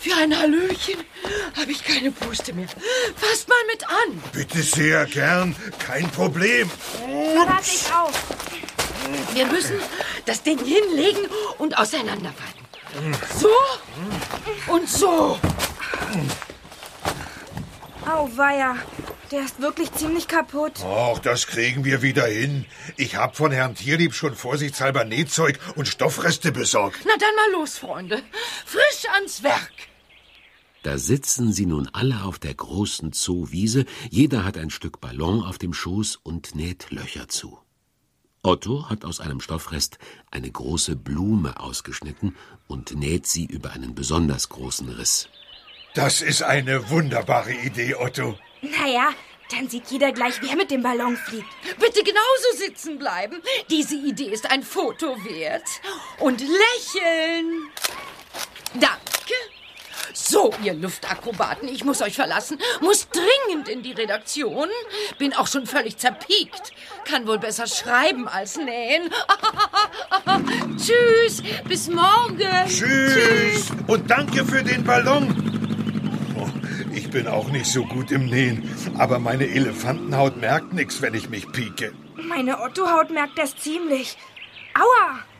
Für ein Hallöchen habe ich keine Puste mehr. Fasst mal mit an. Bitte sehr gern, kein Problem. Pass ich auf. Wir müssen das Ding hinlegen und auseinanderfalten. So und so. Auweia, der ist wirklich ziemlich kaputt. Ach, das kriegen wir wieder hin. Ich habe von Herrn Tierlieb schon vorsichtshalber Nähzeug und Stoffreste besorgt. Na dann mal los, Freunde. Frisch ans Werk. Da sitzen sie nun alle auf der großen Zoowiese. Jeder hat ein Stück Ballon auf dem Schoß und näht Löcher zu. Otto hat aus einem Stoffrest eine große Blume ausgeschnitten und näht sie über einen besonders großen Riss. Das ist eine wunderbare Idee, Otto. Naja, dann sieht jeder gleich, wer mit dem Ballon fliegt. Bitte genauso sitzen bleiben. Diese Idee ist ein Foto wert. Und lächeln. Danke. So, ihr Luftakrobaten, ich muss euch verlassen. Muss dringend in die Redaktion. Bin auch schon völlig zerpiekt. Kann wohl besser schreiben als nähen. Tschüss, bis morgen. Tschüss. Und danke für den Ballon. Oh, ich bin auch nicht so gut im Nähen, aber meine Elefantenhaut merkt nichts, wenn ich mich pieke. Meine Ottohaut merkt das ziemlich. Aua!